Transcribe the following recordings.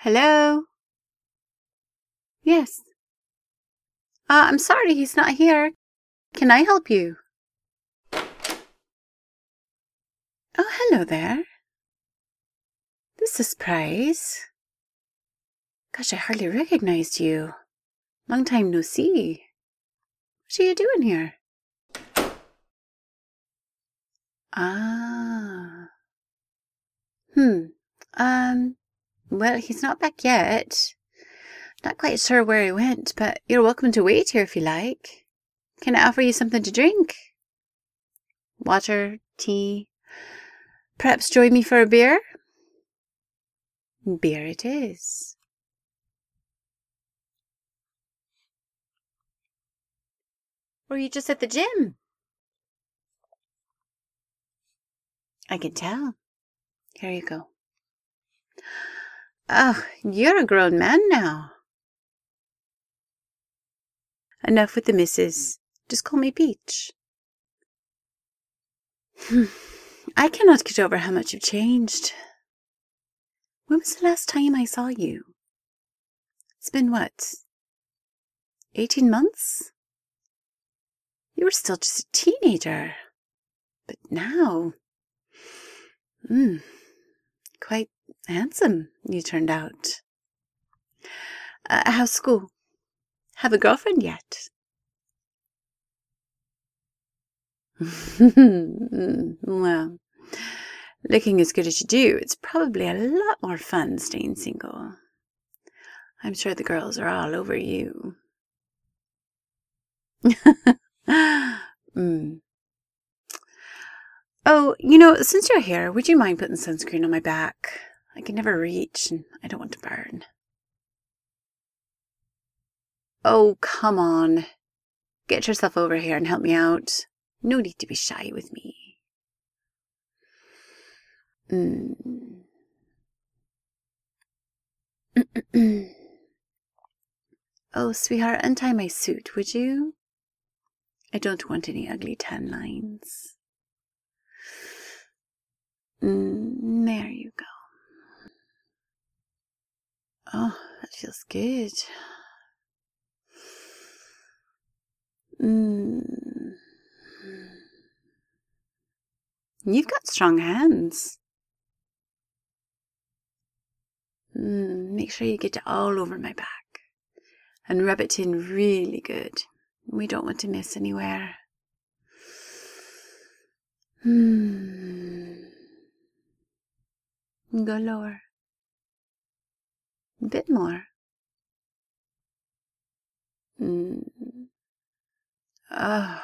Hello? Yes. I'm sorry, he's not here. Can I help you? Oh, hello there. This is a surprise. Gosh, I hardly recognized you. Long time no see. What are you doing here? Ah. Well, he's not back yet. Not quite sure where he went, but you're welcome to wait here if you like. Can I offer you something to drink? Water, tea? Perhaps join me for a beer? Beer it is. Or are you just at the gym? I can tell. Here you go. Oh, you're a grown man now. Enough with the missus. Just call me Peach. I cannot get over how much you've changed. When was the last time I saw you? It's been what? 18 months? You were still just a teenager. But now... quite handsome you turned out. How's school? Have a girlfriend yet? Well, looking as good as you do, it's probably a lot more fun staying single. I'm sure the girls are all over you. Oh, since you're here, would you mind putting sunscreen on my back? I can never reach and I don't want to burn. Oh, come on. Get yourself over here and help me out. No need to be shy with me. Oh, sweetheart, untie my suit, would you? I don't want any ugly tan lines. There you go. Oh, that feels good. You've got strong hands. Make sure you get it all over my back. And rub it in really good. We don't want to miss anywhere. Go lower. A bit more. Oh.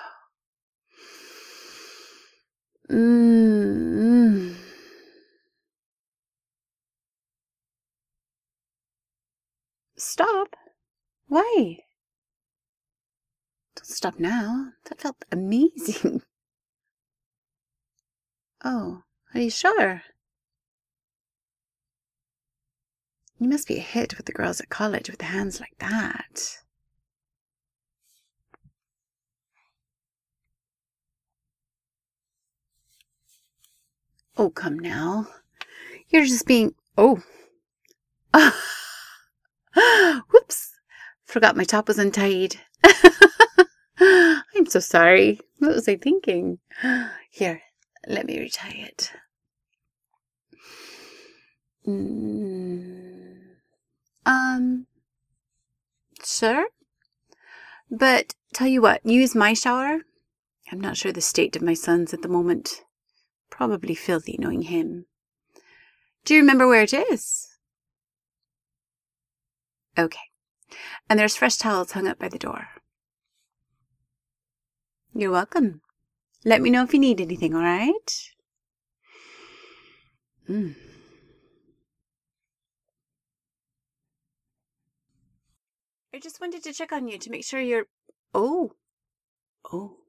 Stop. Why? Don't stop now. That felt amazing. Oh, are you sure? You must be a hit with the girls at college with hands like that. Oh, come now. You're just being... Oh. Whoops. Forgot my top was untied. I'm so sorry. What was I thinking? Here, let me retie it. Sure. But tell you what, use my shower. I'm not sure the state of my son's at the moment. Probably filthy, knowing him. Do you remember where it is? Okay. And there's fresh towels hung up by the door. You're welcome. Let me know if you need anything, all right? I just wanted to check on you to make sure you're... Oh. Oh.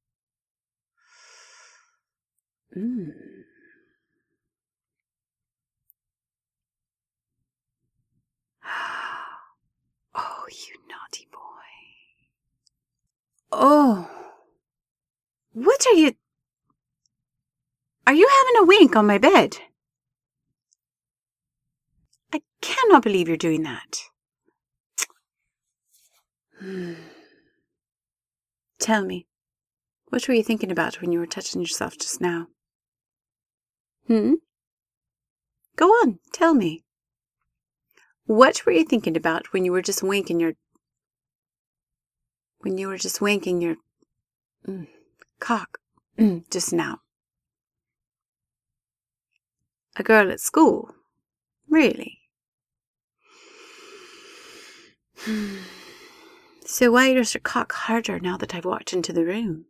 Oh, you naughty boy. Oh. What are you... Are you having a wink on my bed? I cannot believe you're doing that. Tell me, what were you thinking about when you were touching yourself just now? Go on, tell me. What were you thinking about when you were just wanking your cock just now? A girl at school? Really? So why does your cock harder now that I've walked into the room?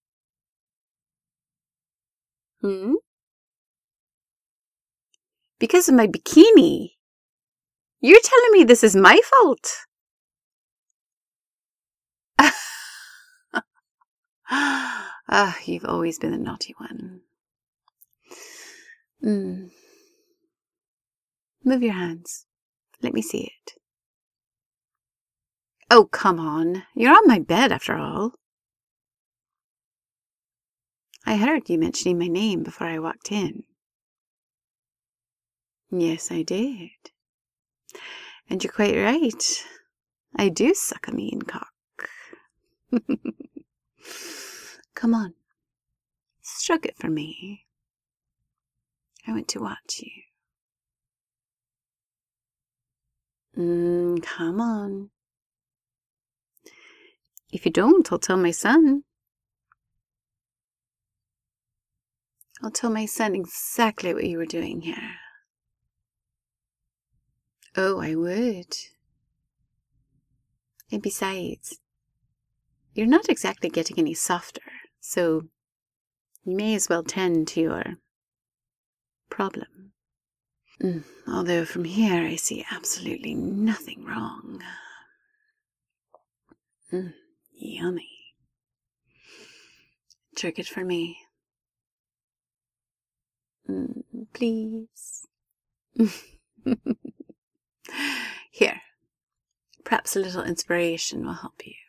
Because of my bikini. You're telling me this is my fault? You've always been the naughty one. Move your hands. Let me see it. Oh, come on. You're on my bed after all. I heard you mentioning my name before I walked in. Yes, I did. And you're quite right. I do suck a mean cock. Come on. Stroke it for me. I want to watch you. Come on. If you don't, I'll tell my son. I'll tell my son exactly what you were doing here. Oh, I would. And besides, you're not exactly getting any softer, so you may as well tend to your problem. Although from here I see absolutely nothing wrong. Yummy. Jerk it for me. Please. Here. Perhaps a little inspiration will help you.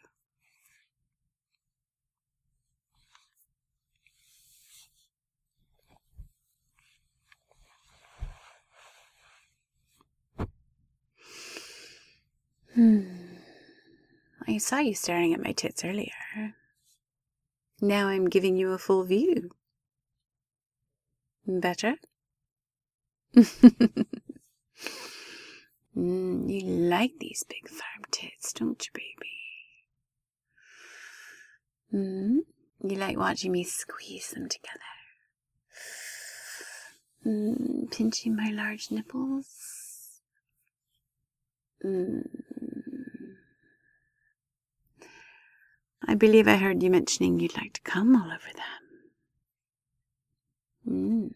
I saw you staring at my tits earlier. Now I'm giving you a full view. Better? You like these big firm tits, don't you, baby? You like watching me squeeze them together. Pinching my large nipples. I believe I heard you mentioning you'd like to come all over them.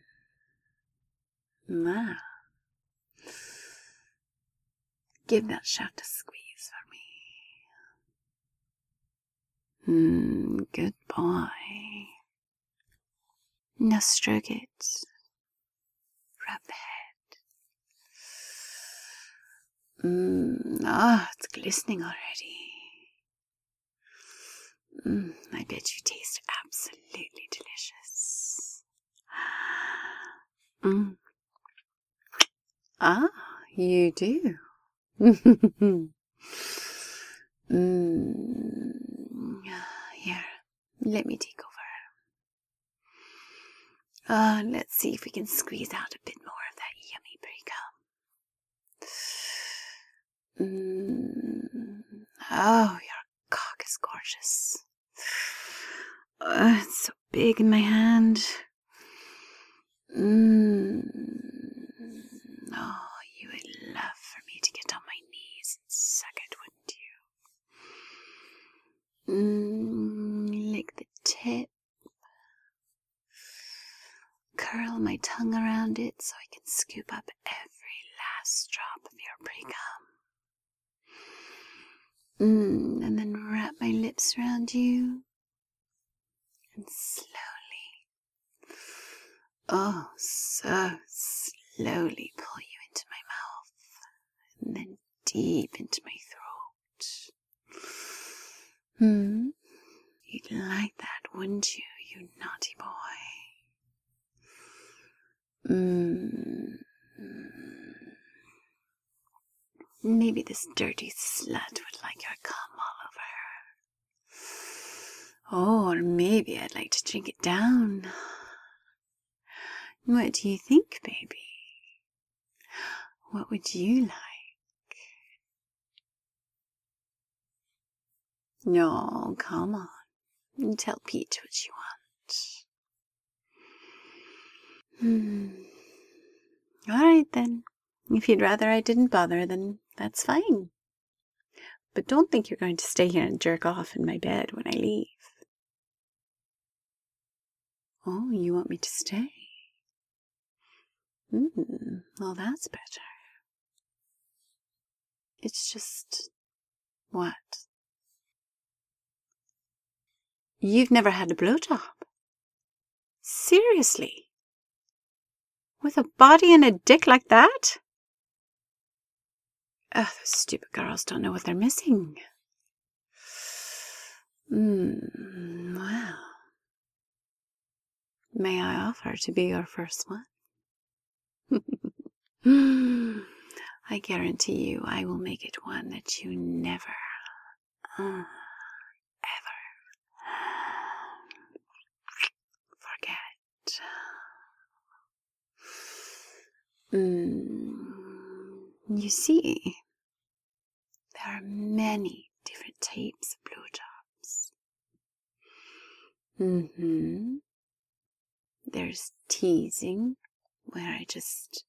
Wow. Give that shaft a squeeze for me. Good boy. Now stroke it. Rub the head. It's glistening already. I bet you taste absolutely delicious. You do. Here, let me take over. Let's see if we can squeeze out a bit more of that yummy pre-cum. Your cock is gorgeous. It's so big in my hand. You would love for me to get on my knees and suck it, wouldn't you? Lick the tip. Curl my tongue around it so I can scoop up every last drop of your pre-cum. And then wrap my lips around you and slowly, so slowly pull you into my mouth and then deep into my throat. You'd like that, wouldn't you, you naughty boy? Maybe this dirty slut would like your cum all over her. Or maybe I'd like to drink it down. What do you think, baby? What would you like? No, come on. Tell Pete what you want. All right, then. If you'd rather I didn't bother, then that's fine. But don't think you're going to stay here and jerk off in my bed when I leave. Oh, you want me to stay? Well, that's better. It's just... What? You've never had a blowjob? Seriously? With a body and a dick like that? Ugh, those stupid girls don't know what they're missing. Well. May I offer to be your first one? I guarantee you I will make it one that you never, ever forget. You see, there are many different types of blowjobs. There's teasing, where I just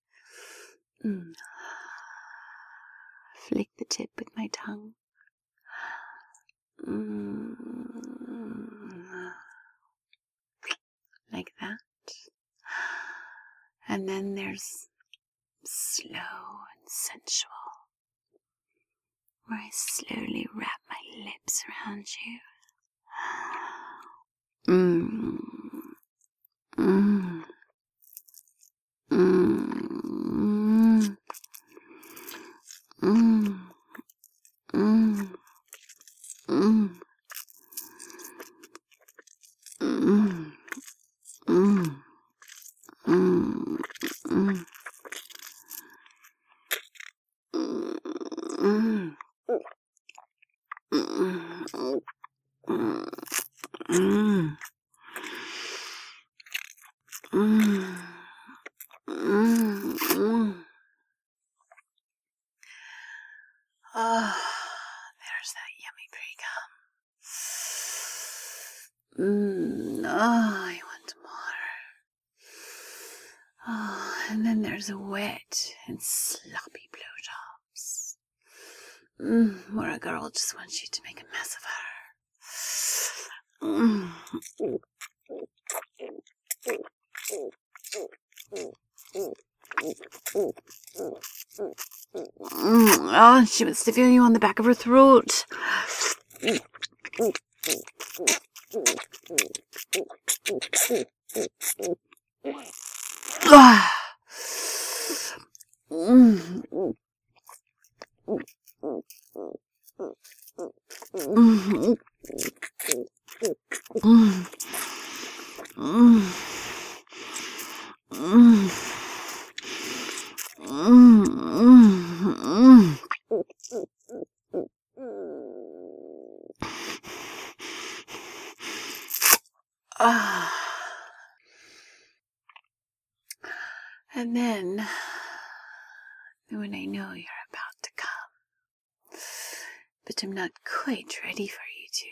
flick the tip with my tongue. Like that. And then there's slow and sensual, where I slowly wrap my lips around you. Oh, there's that yummy pre-cum. Oh, I want more. Oh, and then there's wet and sloppy blowjobs. Where a girl just wants you to make a mess of her. Oh, she wants to feel you on the back of her throat. And then, when I know you're about to come, but I'm not quite ready for you to,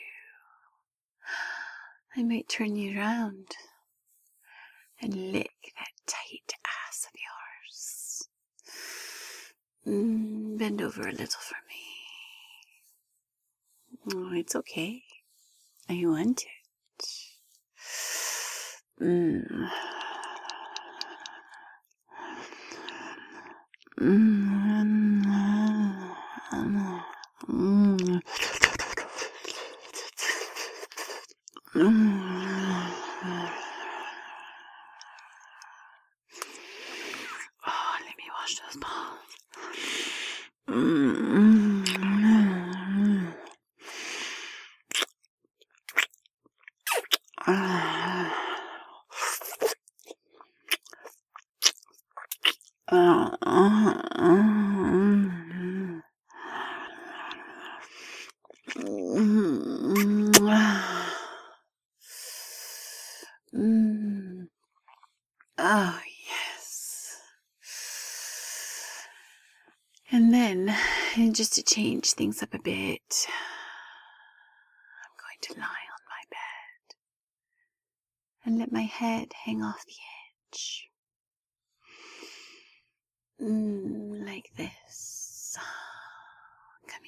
I might turn you around and lick that tight ass of yours. Bend over a little for me. Oh, it's okay. I want it. Oh, let me wash those balls. And then, just to change things up a bit, I'm going to lie on my bed and let my head hang off the edge. Like this. Come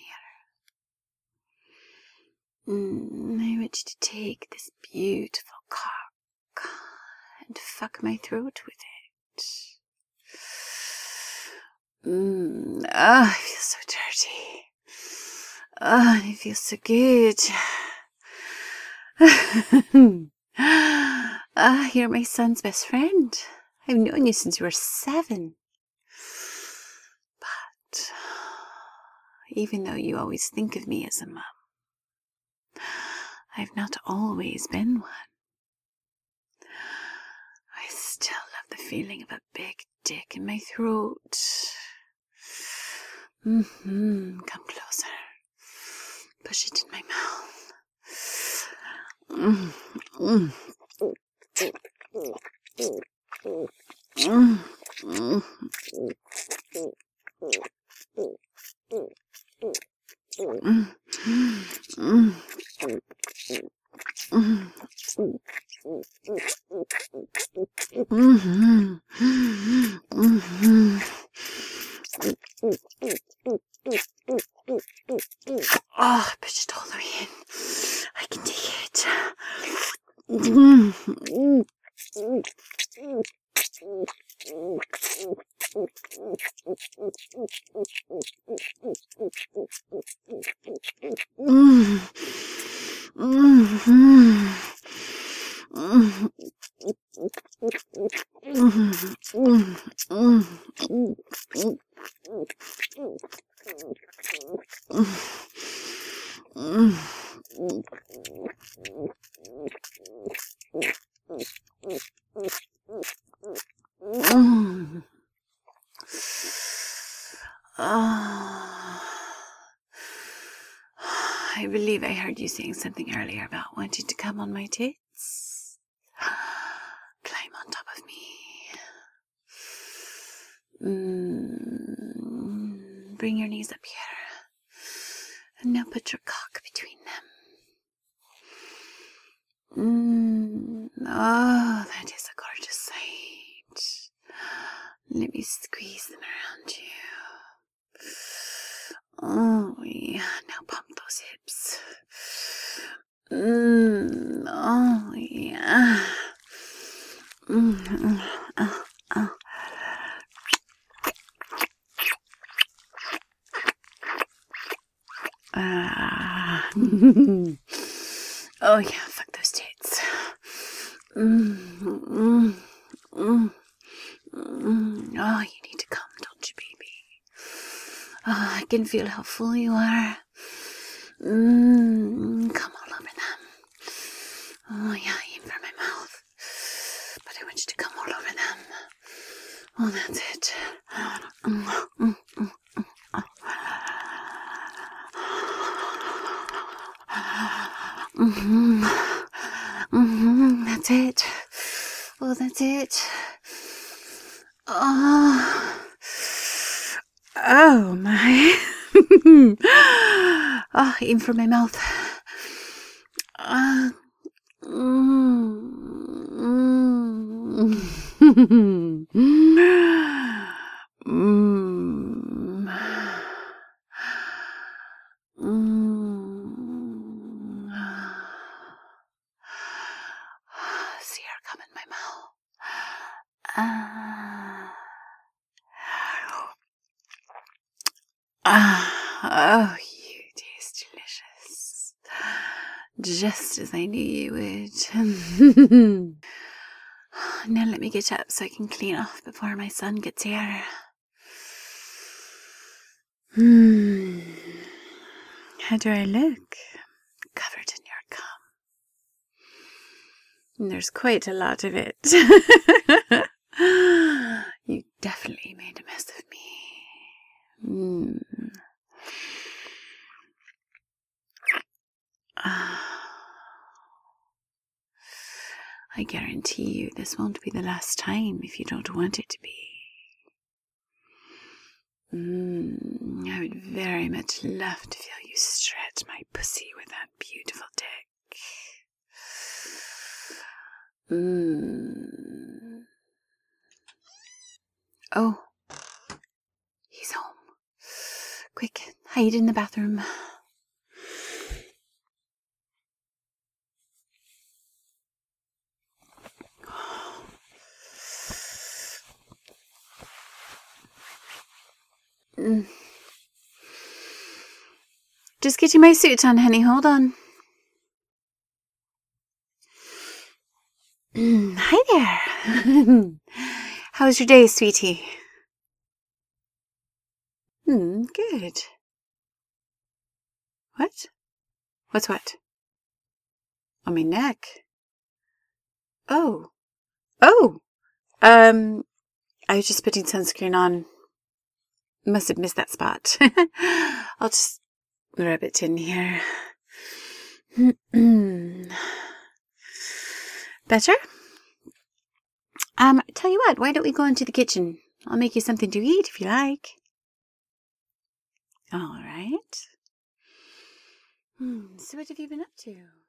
here. I want you to take this beautiful cock and fuck my throat with it. I feel so dirty. It feels so good. You're my son's best friend. I've known you since you were 7. But even though you always think of me as a mum, I've not always been one. I still love the feeling of a big dick in my throat. Come closer. Push it in my mouth. Push it all the way in. I can take it. I believe I heard you saying something earlier about wanting to come on my tits. Climb on top of me. Bring your knees up here. And now put your cock between them. Oh, that is a gorgeous sight. Let me squeeze them around you. Oh, yeah. Now pump those hips. Oh, yeah. Oh, yeah. Fuck those tits. Oh, you need to come, don't you, baby? Oh, I can feel how full you are. Come all over them. Oh, yeah, aim for my mouth. But I want you to come all over them. Oh, that's it. That's it. Oh, that's it. Oh my. Aim for my mouth. See her come in my mouth. Oh, you taste delicious. Just as I knew you would. Now let me get up so I can clean off before my son gets here. How do I look? Covered in your cum. There's quite a lot of it. You definitely made a mess of me. I guarantee you this won't be the last time if you don't want it to be. I would very much love to feel you stretch my pussy with that beautiful dick. Oh, he's home. Quick, hide in the bathroom. Just getting my suit on, honey. Hold on. Hi there. How was your day, sweetie? Good. What? What's what? On my neck. Oh. I was just putting sunscreen on. Must have missed that spot. I'll just rub it in here. Better? Tell you what, why don't we go into the kitchen? I'll make you something to eat if you like. All right. So what have you been up to?